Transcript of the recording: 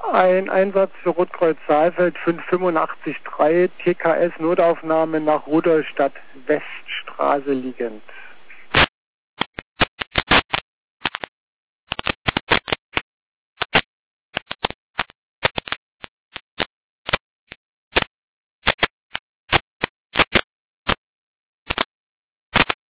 Ein Einsatz für Rotkreuz Saalfeld 5883 TKS Notaufnahme nach Rudolstadt Weststraße liegend.